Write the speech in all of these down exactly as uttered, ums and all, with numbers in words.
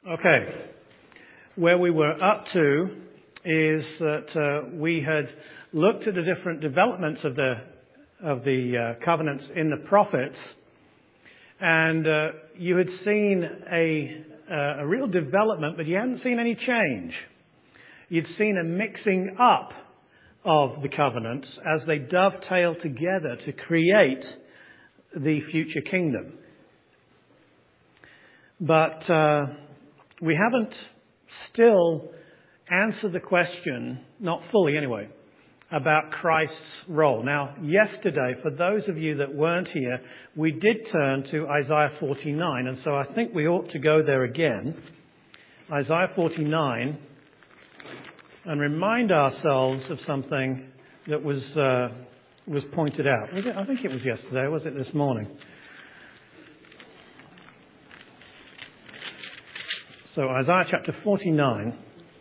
Okay. Where we were up to is that uh, we had looked at the different developments of the of the uh, covenants in the prophets, and uh, you had seen a uh, a real development, but you hadn't seen any change. You'd seen a mixing up of the covenants as they dovetail together to create the future kingdom. But uh, we haven't still answered the question, not fully anyway, about Christ's role. Now, yesterday, for those of you that weren't here, we did turn to Isaiah forty-nine, and so I think we ought to go there again. Isaiah forty-nine, and remind ourselves of something that was uh, was pointed out. Was it? I think it was yesterday, or was it this morning? So Isaiah chapter forty-nine.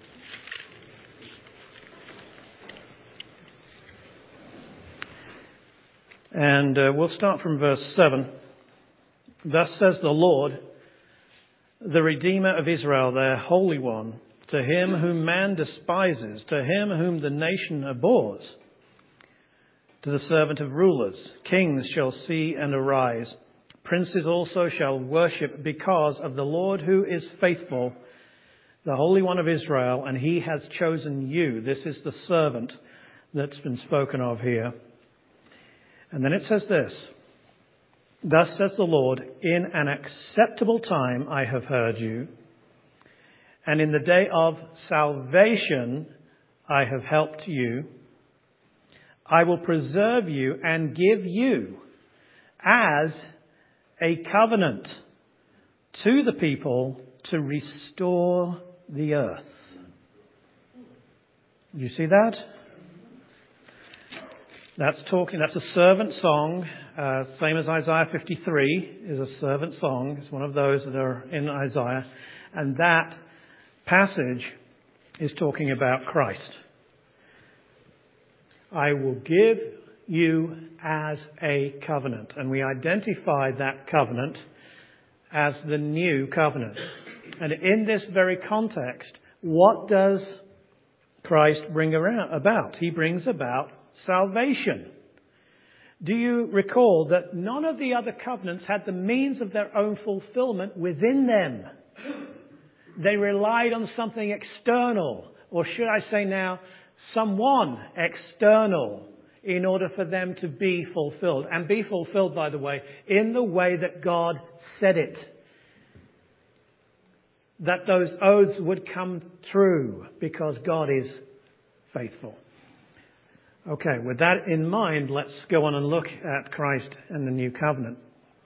And uh, we'll start from verse seven. Thus says the Lord, the Redeemer of Israel, their Holy One, to him whom man despises, to him whom the nation abhors, to the servant of rulers, kings shall see and arise. Princes also shall worship because of the Lord who is faithful, the Holy One of Israel, and he has chosen you. This is the servant that's been spoken of here. And then it says this, thus says the Lord, in an acceptable time I have heard you, and in the day of salvation I have helped you. I will preserve you and give you as a covenant to the people to restore the earth. You see that? That's talking, that's a servant song, uh, same as Isaiah fifty-three is a servant song. It's one of those that are in Isaiah. And that passage is talking about Christ. I will give you as a covenant. And we identify that covenant as the new covenant. And in this very context, what does Christ bring around, about? He brings about salvation. Do you recall that none of the other covenants had the means of their own fulfillment within them? They relied on something external, or should I say now, someone external, in order for them to be fulfilled. And be fulfilled, by the way, in the way that God said it. That those oaths would come true because God is faithful. Okay, with that in mind, let's go on and look at Christ and the new covenant.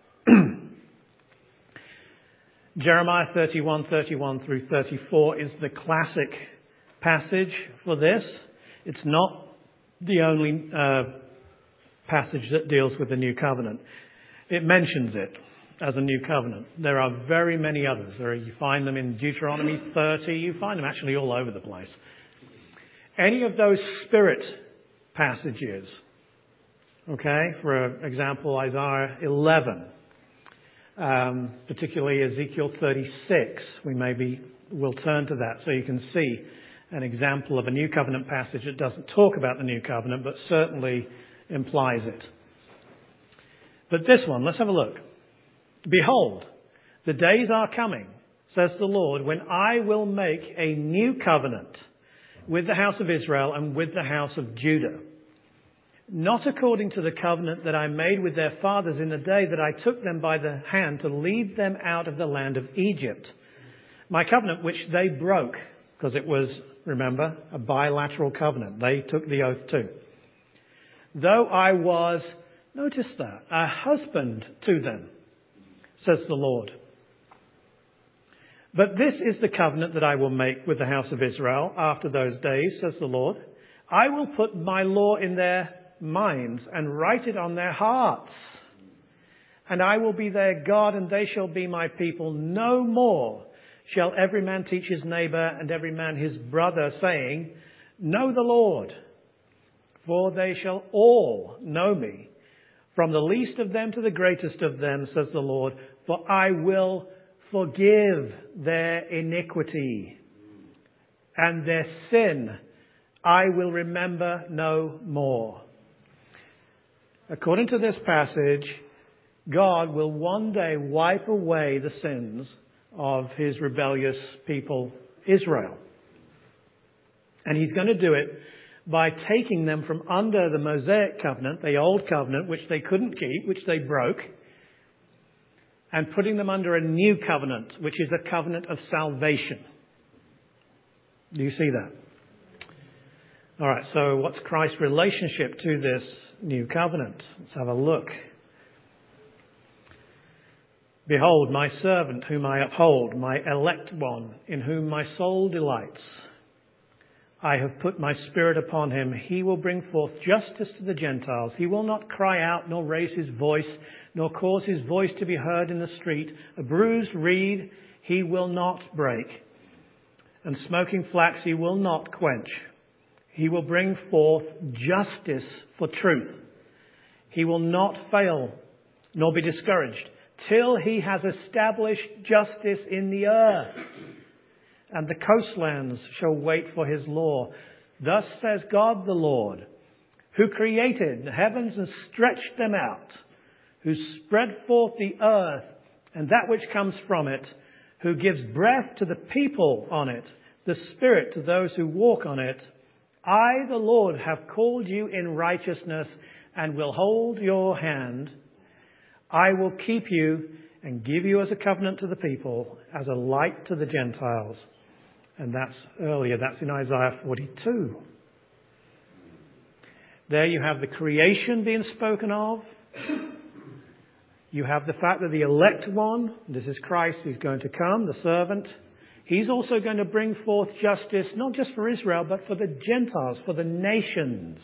Jeremiah thirty-one, thirty-one through thirty-four is the classic passage for this. It's not the only uh, passage that deals with the new covenant. It mentions it as a new covenant. There are very many others. There are, you find them in Deuteronomy thirty. You find them actually all over the place. Any of those spirit passages, okay, for example, Isaiah eleven, um, particularly Ezekiel thirty-six, we maybe will turn to that so you can see an example of a new covenant passage that doesn't talk about the new covenant but certainly implies it. But this one, let's have a look. Behold, the days are coming, says the Lord, when I will make a new covenant with the house of Israel and with the house of Judah. Not according to the covenant that I made with their fathers in the day that I took them by the hand to lead them out of the land of Egypt. My covenant which they broke, because it was, remember, a bilateral covenant. They took the oath too. Though I was, notice that, a husband to them, says the Lord. But this is the covenant that I will make with the house of Israel after those days, says the Lord. I will put my law in their minds and write it on their hearts. And I will be their God, and they shall be my people. No more shall every man teach his neighbor and every man his brother, saying, know the Lord. For they shall all know me, from the least of them to the greatest of them, says the Lord. For I will forgive their iniquity and their sin I will remember no more. According to this passage, God will one day wipe away the sins of his rebellious people, Israel. And he's going to do it by taking them from under the Mosaic covenant, the old covenant, which they couldn't keep, which they broke, and putting them under a new covenant, which is a covenant of salvation. Do you see that? All right, so what's Christ's relationship to this new covenant? Let's have a look. Behold, my servant whom I uphold, my elect one, in whom my soul delights. I have put my spirit upon him. He will bring forth justice to the Gentiles. He will not cry out, nor raise his voice, nor cause his voice to be heard in the street. A bruised reed he will not break, and smoking flax he will not quench. He will bring forth justice for truth. He will not fail, nor be discouraged, till he has established justice in the earth. And the coastlands shall wait for his law. Thus says God the Lord, who created the heavens and stretched them out, who spread forth the earth and that which comes from it, who gives breath to the people on it, the spirit to those who walk on it. I, the Lord, have called you in righteousness and will hold your hand. I will keep you and give you as a covenant to the people, as a light to the Gentiles. And that's earlier, that's in Isaiah forty-two. There you have the creation being spoken of. You have the fact that the elect one, this is Christ, who's going to come, the servant. He's also going to bring forth justice, not just for Israel, but for the Gentiles, for the nations.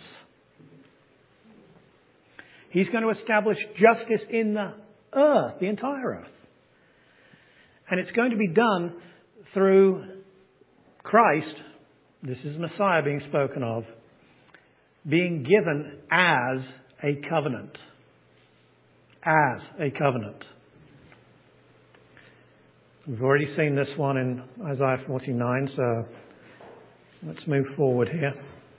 He's going to establish justice in the earth, the entire earth. And it's going to be done through Christ, this is Messiah being spoken of, being given as a covenant. As a covenant. We've already seen this one in Isaiah forty-nine, so let's move forward here.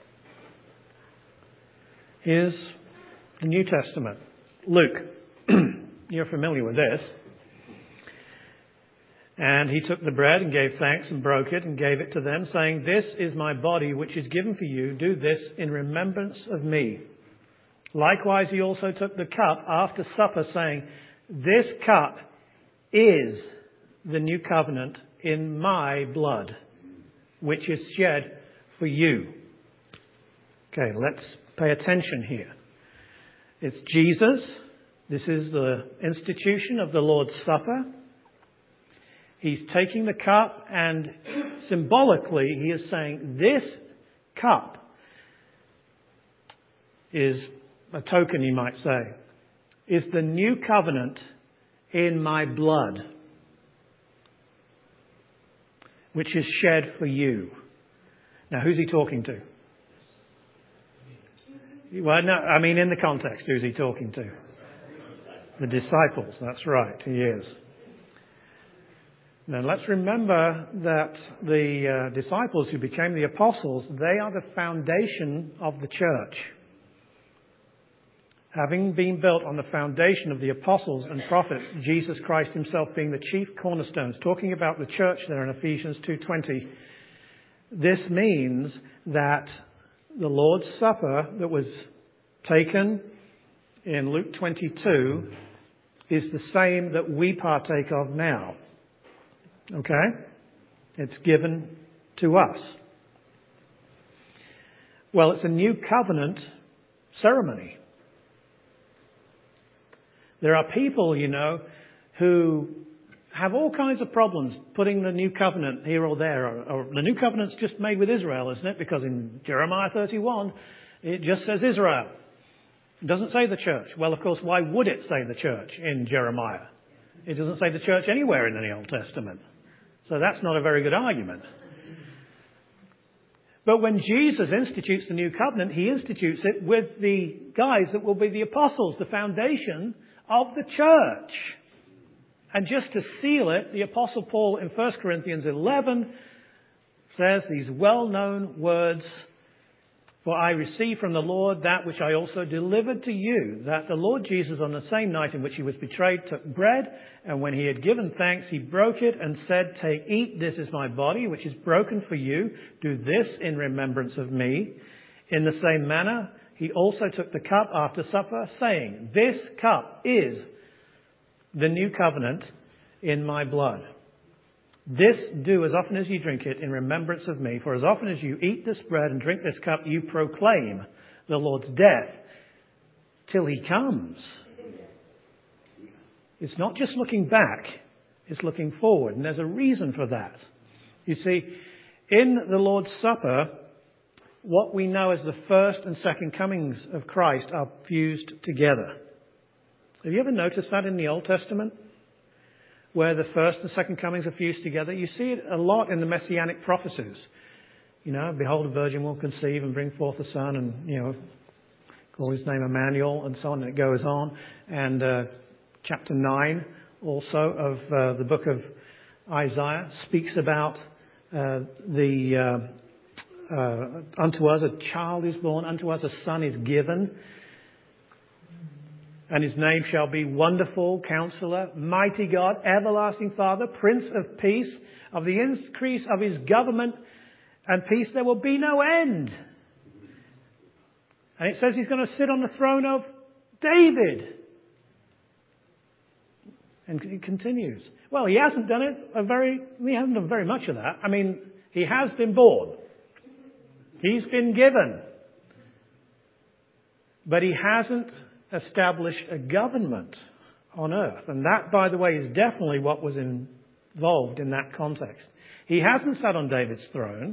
Here's the New Testament. Luke. You're familiar with this. And he took the bread and gave thanks and broke it and gave it to them, saying, this is my body which is given for you. Do this in remembrance of me. Likewise, he also took the cup after supper, saying, this cup is the new covenant in my blood, which is shed for you. Okay, let's pay attention here. It's Jesus. This is the institution of the Lord's Supper. He's taking the cup and symbolically he is saying this cup is a token, you might say, is the new covenant in my blood, which is shed for you. Now, who's he talking to? Well, no, I mean in the context, who's he talking to? The disciples, that's right, he is. Now let's remember that the uh, disciples who became the apostles, they are the foundation of the church. Having been built on the foundation of the apostles and prophets, Jesus Christ himself being the chief cornerstones, talking about the church there in Ephesians two twenty, this means that the Lord's Supper that was taken in Luke twenty-two is the same that we partake of now. Okay? It's given to us. Well, it's a new covenant ceremony. There are people, you know, who have all kinds of problems putting the new covenant here or there. Or, or the new covenant's just made with Israel, isn't it? Because in Jeremiah thirty-one, it just says Israel. It doesn't say the church. Well, of course, why would it say the church in Jeremiah? It doesn't say the church anywhere in the Old Testament. So that's not a very good argument. But when Jesus institutes the new covenant, he institutes it with the guys that will be the apostles, the foundation of the church. And just to seal it, the Apostle Paul in First Corinthians eleven says these well-known words, "For I received from the Lord that which I also delivered to you, that the Lord Jesus on the same night in which he was betrayed took bread, and when he had given thanks, he broke it and said, 'Take, eat, this is my body, which is broken for you. Do this in remembrance of me.' In the same manner, he also took the cup after supper, saying, 'This cup is the new covenant in my blood. This do as often as you drink it in remembrance of me. For as often as you eat this bread and drink this cup, you proclaim the Lord's death till he comes.'" It's not just looking back, it's looking forward. And there's a reason for that. You see, in the Lord's Supper, what we know as the first and second comings of Christ are fused together. Have you ever noticed that in the Old Testament? Where the first and second comings are fused together. You see it a lot in the Messianic prophecies. You know, "Behold, a virgin will conceive and bring forth a son," and, you know, call his name Emmanuel, and so on, and it goes on. And uh, chapter nine also of uh, the book of Isaiah speaks about uh, the uh, uh, "Unto us a child is born, unto us a son is given. And his name shall be Wonderful Counselor, Mighty God, Everlasting Father, Prince of Peace. Of the increase of his government and peace there will be no end." And it says he's going to sit on the throne of David. And he continues. Well, he hasn't done it a very, he hasn't done very much of that. I mean, he has been born. He's been given. But he hasn't established a government on earth. And that, by the way, is definitely what was involved in that context. He hasn't sat on David's throne.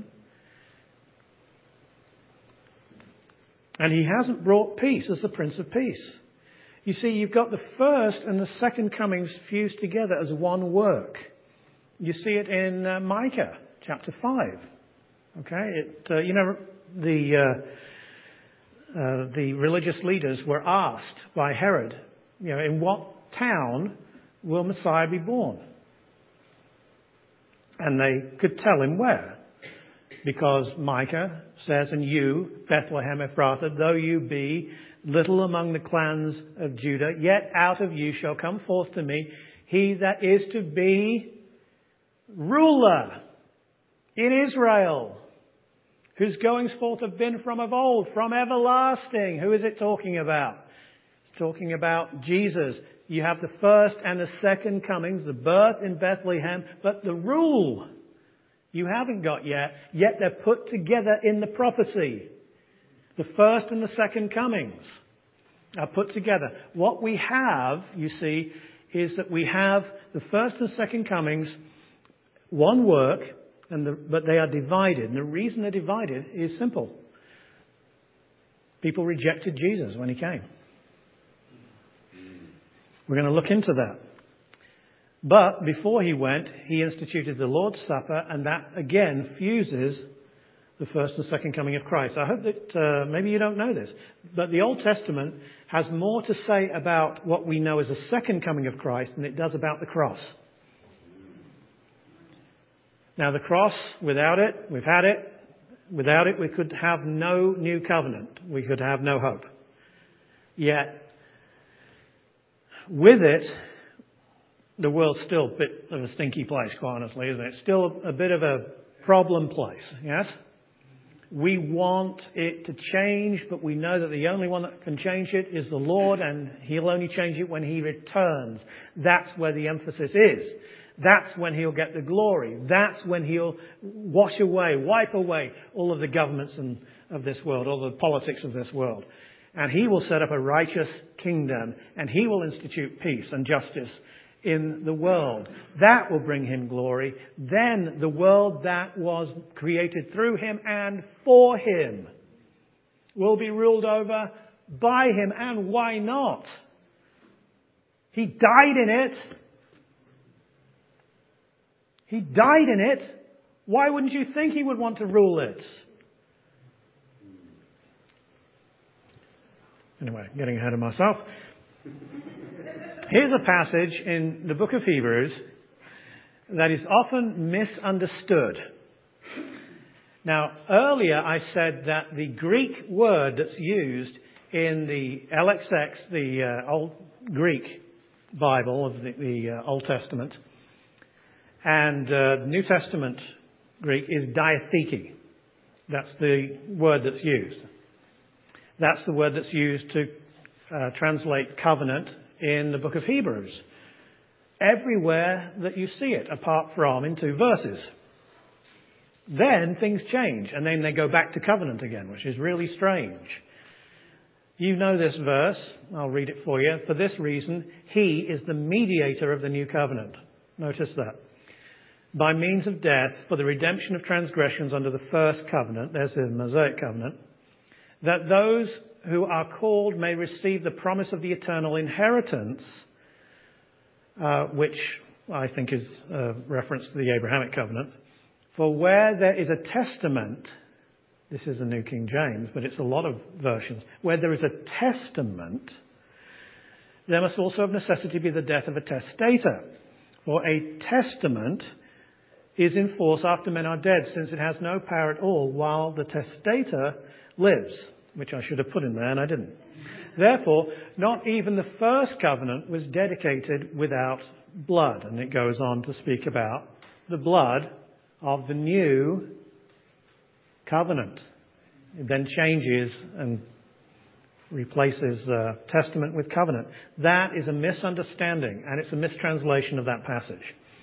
And he hasn't brought peace as the Prince of Peace. You see, you've got the first and the second comings fused together as one work. You see it in uh, Micah chapter five. Okay, it, uh, you know, the... Uh, Uh, the religious leaders were asked by Herod, you know, in what town will Messiah be born? And they could tell him where. Because Micah says, "And you, Bethlehem Ephrathah, though you be little among the clans of Judah, yet out of you shall come forth to me he that is to be ruler in Israel, whose goings forth have been from of old, from everlasting." Who is it talking about? It's talking about Jesus. You have the first and the second comings, the birth in Bethlehem, but the rule you haven't got yet, yet they're put together in the prophecy. The first and the second comings are put together. What we have, you see, is that we have the first and second comings, one work, And the, but they are divided. And the reason they're divided is simple. People rejected Jesus when he came. We're going to look into that. But before he went, he instituted the Lord's Supper, and that again fuses the first and second coming of Christ. I hope that uh, maybe you don't know this, but the Old Testament has more to say about what we know as the second coming of Christ than it does about the cross. Now the cross, without it, we've had it. Without it, we could have no new covenant. We could have no hope. Yet, with it, the world's still a bit of a stinky place, quite honestly, isn't it? It's still a bit of a problem place, yes? We want it to change, but we know that the only one that can change it is the Lord, and he'll only change it when he returns. That's where the emphasis is. That's when he'll get the glory. That's when he'll wash away, wipe away all of the governments and, of this world, all the politics of this world. And he will set up a righteous kingdom, and he will institute peace and justice in the world. That will bring him glory. Then the world that was created through him and for him will be ruled over by him. And why not? He died in it. He died in it. Why wouldn't you think he would want to rule it? Anyway, getting ahead of myself. Here's a passage in the book of Hebrews that is often misunderstood. Now, earlier I said that the Greek word that's used in the L X X, the uh, Old Greek Bible of the, the uh, Old Testament, and uh, the New Testament Greek is diatheke. That's the word that's used. That's the word that's used to uh, translate covenant in the book of Hebrews. Everywhere that you see it, apart from in two verses. Then things change, and then they go back to covenant again, which is really strange. You know this verse. I'll read it for you. For this reason, he is the mediator of the new covenant. Notice that. By means of death, for the redemption of transgressions under the first covenant, there's the Mosaic covenant, that those who are called may receive the promise of the eternal inheritance, uh, which I think is a reference to the Abrahamic covenant. For where there is a testament, this is the New King James, but it's a lot of versions, where there is a testament, there must also of necessity be the death of a testator. For a testament is in force after men are dead, since it has no power at all while the testator lives, which I should have put in there and I didn't. Therefore, not even the first covenant was dedicated without blood. And it goes on to speak about the blood of the new covenant. It then changes and replaces uh, testament with covenant. That is a misunderstanding, and it's a mistranslation of that passage.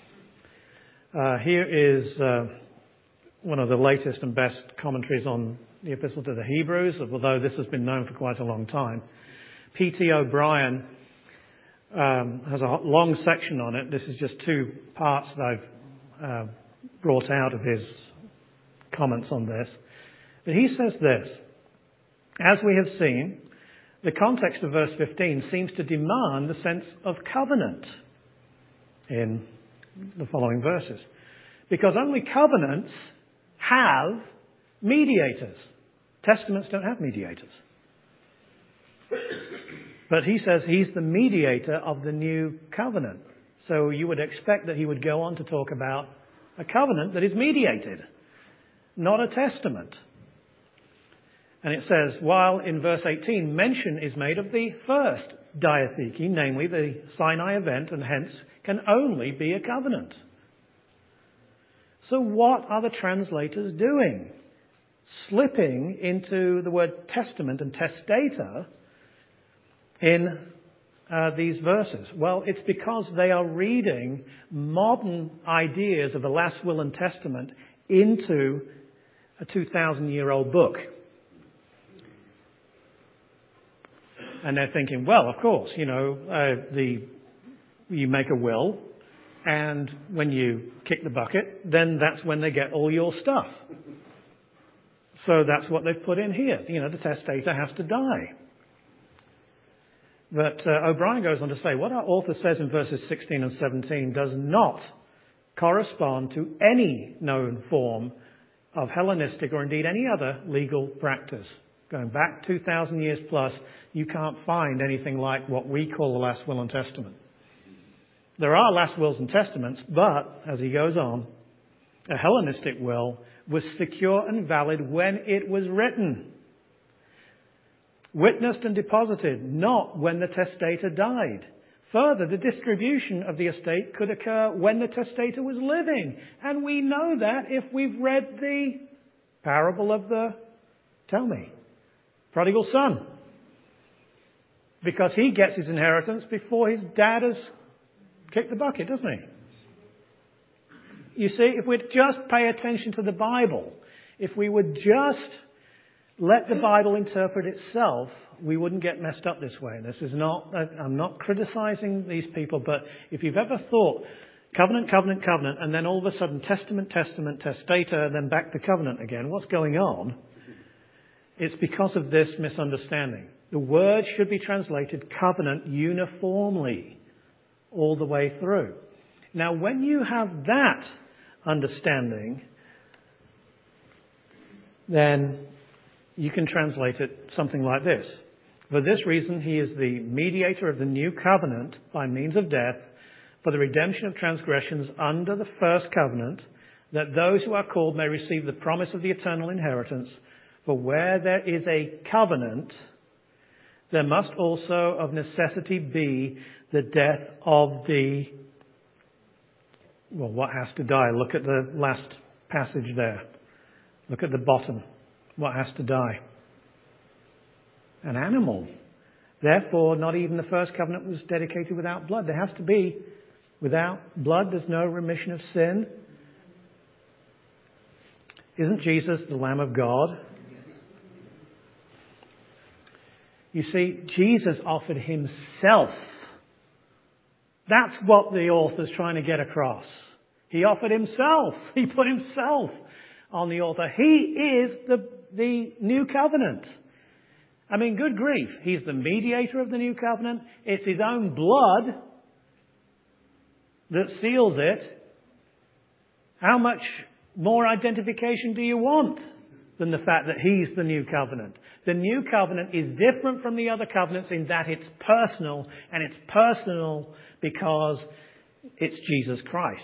Uh, here is uh, one of the latest and best commentaries on the Epistle to the Hebrews, although this has been known for quite a long time. P T O'Brien um, has a long section on it. This is just two parts that I've uh, brought out of his comments on this. But he says this: as we have seen, the context of verse fifteen seems to demand the sense of covenant in the following verses. Because only covenants have mediators. Testaments don't have mediators. But he says he's the mediator of the new covenant. So you would expect that he would go on to talk about a covenant that is mediated, not a testament. And it says, while in verse eighteen mention is made of the first diatheke, namely the Sinai event, and hence can only be a covenant. So what are the translators doing? Slipping into the word testament and testator in uh, these verses. Well, it's because they are reading modern ideas of the last will and testament into a two thousand year old book. And they're thinking, well, of course, you know, uh, the you make a will, and when you kick the bucket, then that's when they get all your stuff. So that's what they've put in here. You know, the testator has to die. But uh, O'Brien goes on to say, what our author says in verses sixteen and seventeen does not correspond to any known form of Hellenistic or indeed any other legal practice. Going back two thousand years plus, you can't find anything like what we call the last will and testament. There are last wills and testaments, but, as he goes on, a Hellenistic will was secure and valid when it was written, witnessed and deposited, not when the testator died. Further, the distribution of the estate could occur when the testator was living. And we know that if we've read the parable of the, tell me, prodigal son. Because he gets his inheritance before his dad has kicked the bucket, doesn't he? You see, if we'd just pay attention to the Bible, if we would just let the Bible interpret itself, we wouldn't get messed up this way. This is not, I'm not criticizing these people, but if you've ever thought covenant, covenant, covenant, and then all of a sudden testament, testament, testator, and then back to covenant again, what's going on? It's because of this misunderstanding. The word should be translated covenant uniformly all the way through. Now, when you have that understanding, then you can translate it something like this. For this reason, he is the mediator of the new covenant by means of death for the redemption of transgressions under the first covenant, that those who are called may receive the promise of the eternal inheritance. For where there is a covenant, there must also of necessity be the death of the, well, what has to die? Look at the last passage there. Look at the bottom. What has to die? An animal. Therefore, not even the first covenant was dedicated without blood. There has to be, without blood, there's no remission of sin. Isn't Jesus the Lamb of God? You see, Jesus offered himself. That's what the author's trying to get across. He offered himself. He put himself on the altar. He is the, the new covenant. I mean, good grief. He's the mediator of the new covenant. It's his own blood that seals it. How much more identification do you want than the fact that he's the new covenant? The new covenant is different from the other covenants in that it's personal, and it's personal because it's Jesus Christ.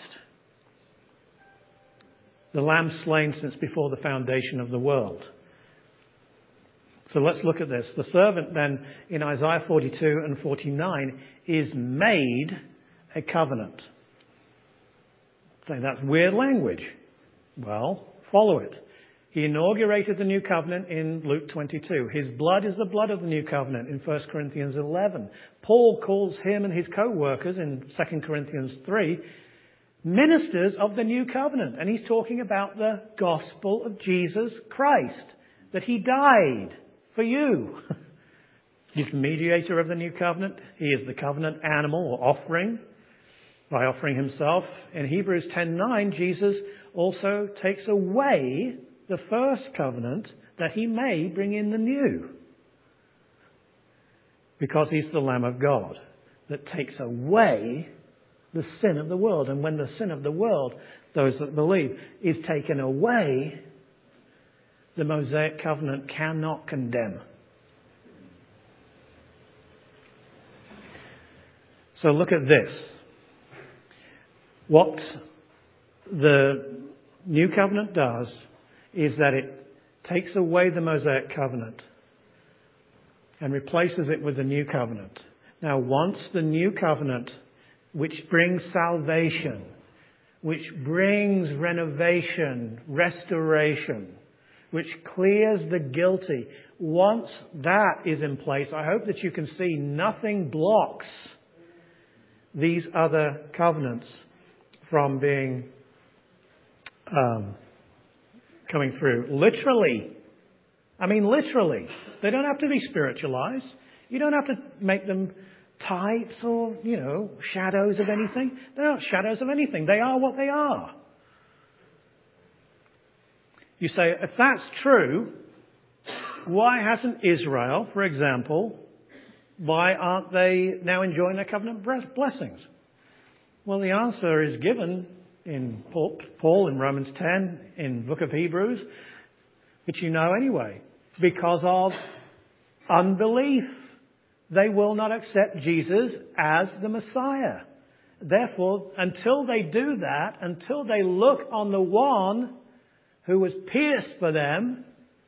The Lamb slain since before the foundation of the world. So let's look at this. The servant then in Isaiah forty-two and forty-nine is made a covenant. Say that's weird language. Well, follow it. He inaugurated the new covenant in Luke twenty-two. His blood is the blood of the new covenant in First Corinthians eleven. Paul calls him and his co-workers in Second Corinthians three ministers of the new covenant. And he's talking about the gospel of Jesus Christ, that he died for you. He's the mediator of the new covenant. He is the covenant animal or offering by offering himself. In Hebrews ten nine, Jesus also takes away the first covenant that he may bring in the new. Because he's the Lamb of God that takes away the sin of the world. And when the sin of the world, those that believe, is taken away, the Mosaic covenant cannot condemn. So look at this. What the new covenant does is that it takes away the Mosaic covenant and replaces it with the new covenant. Now, once the new covenant, which brings salvation, which brings renovation, restoration, which clears the guilty, once that is in place, I hope that you can see nothing blocks these other covenants from being um, coming through. Literally. I mean, literally. They don't have to be spiritualized. You don't have to make them types or, you know, shadows of anything. They're not shadows of anything. They are what they are. You say, if that's true, why hasn't Israel, for example, why aren't they now enjoying their covenant blessings? Well, the answer is given in Paul in Romans ten, in the book of Hebrews, which you know anyway. Because of unbelief. They will not accept Jesus as the Messiah. Therefore, until they do that, until they look on the one who was pierced for them,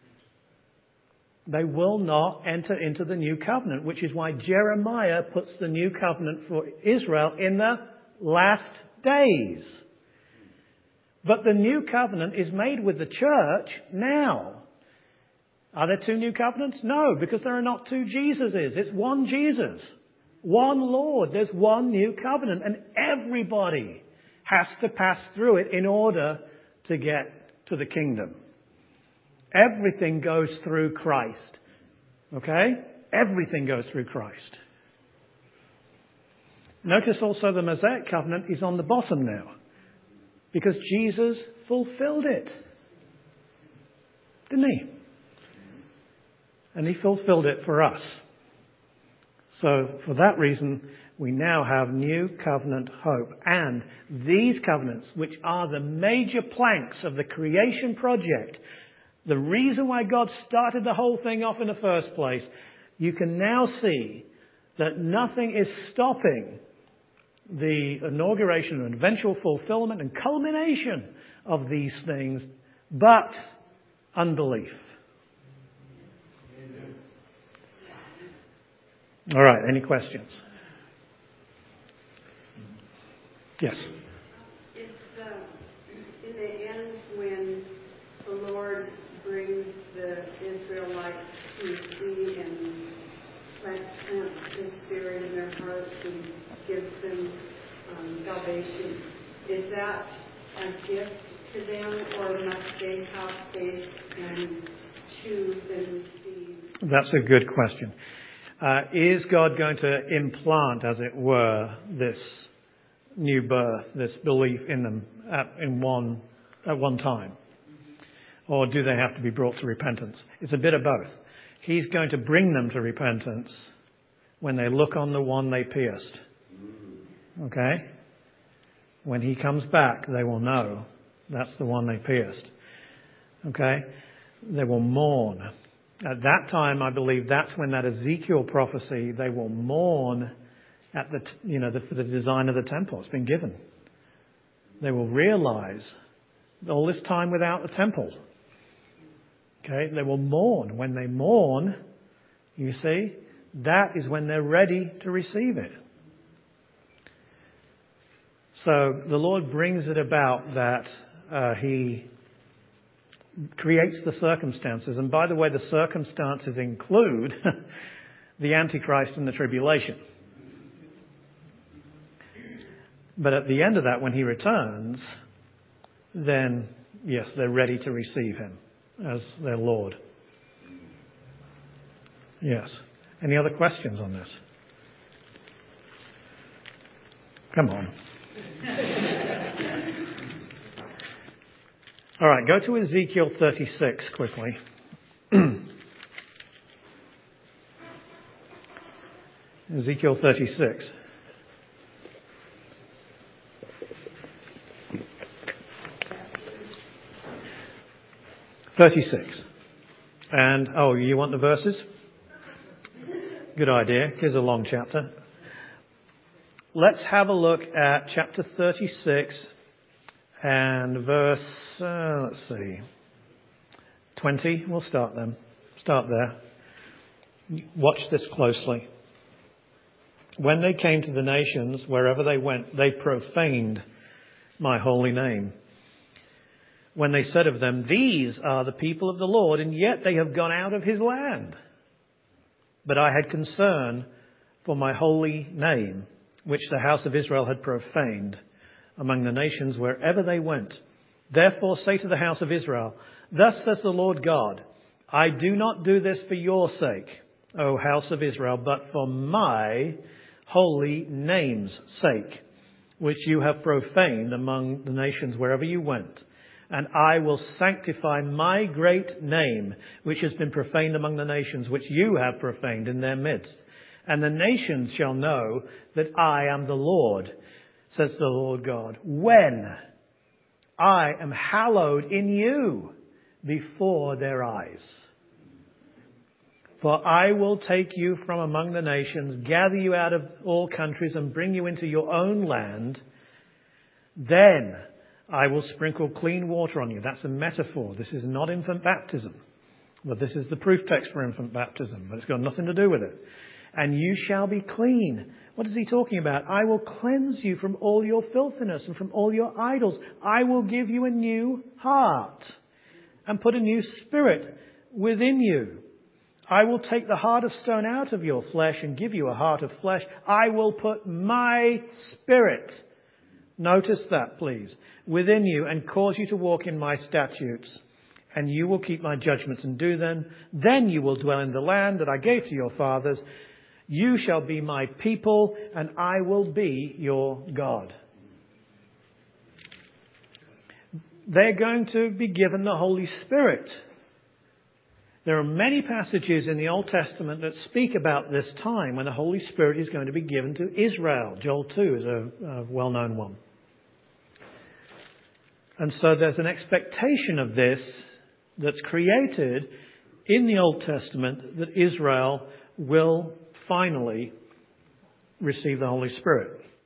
they will not enter into the new covenant, which is why Jeremiah puts the new covenant for Israel in the last days. But the new covenant is made with the church now. Are there two new covenants? No, because there are not two Jesuses. It's one Jesus, one Lord. There's one new covenant, and everybody has to pass through it in order to get to the kingdom. Everything goes through Christ. Okay? Everything goes through Christ. Notice also the Mosaic covenant is on the bottom now, because Jesus fulfilled it. Didn't he? And he fulfilled it for us. So for that reason, we now have new covenant hope. And these covenants, which are the major planks of the creation project, the reason why God started the whole thing off in the first place, you can now see that nothing is stopping the inauguration and eventual fulfillment and culmination of these things but unbelief. All right, any questions? Yes. It's uh, in the end when the Lord brings the Israelites to the sea and plants His Spirit in their hearts and gives them um, salvation. Is that a gift to them, or must they have faith and choose and receive? That's a good question. Uh, is God going to implant, as it were, this new birth, this belief in them at, in one, at one time? Or do they have to be brought to repentance? It's a bit of both. He's going to bring them to repentance when they look on the one they pierced. Okay? When He comes back, they will know that's the one they pierced. Okay? They will mourn. At that time, I believe that's when that Ezekiel prophecy, they will mourn at the, you know, the, for the design of the temple. It's been given. They will realize all this time without the temple. Okay? They will mourn. When they mourn, you see, that is when they're ready to receive it. So the Lord brings it about that uh, He creates the circumstances. And by the way, the circumstances include the Antichrist and the tribulation. But at the end of that, when He returns, then, yes, they're ready to receive Him as their Lord. Yes. Any other questions on this? Come on. All right, go to Ezekiel thirty-six quickly. Ezekiel thirty-six. thirty-six. And, oh, you want the verses? Good idea. Here's a long chapter. Let's have a look at chapter thirty-six and verse, uh, let's see, twenty. We'll start them. Start there. Watch this closely. When they came to the nations, wherever they went, they profaned my holy name. When they said of them, these are the people of the Lord, and yet they have gone out of His land. But I had concern for my holy name, which the house of Israel had profaned among the nations wherever they went. Therefore say to the house of Israel, thus says the Lord God, I do not do this for your sake, O house of Israel, but for my holy name's sake, which you have profaned among the nations wherever you went. And I will sanctify my great name, which has been profaned among the nations, which you have profaned in their midst. And the nations shall know that I am the Lord, says the Lord God, when I am hallowed in you before their eyes. For I will take you from among the nations, gather you out of all countries, and bring you into your own land. Then I will sprinkle clean water on you. That's a metaphor. This is not infant baptism. But this is the proof text for infant baptism. But it's got nothing to do with it. And you shall be clean. What is he talking about? I will cleanse you from all your filthiness and from all your idols. I will give you a new heart and put a new spirit within you. I will take the heart of stone out of your flesh and give you a heart of flesh. I will put my spirit, notice that please, within you and cause you to walk in my statutes. And you will keep my judgments and do them. Then you will dwell in the land that I gave to your fathers. You shall be my people, and I will be your God. They're going to be given the Holy Spirit. There are many passages in the Old Testament that speak about this time when the Holy Spirit is going to be given to Israel. Joel two is a, a well-known one. And so there's an expectation of this that's created in the Old Testament that Israel will finally receive the Holy Spirit.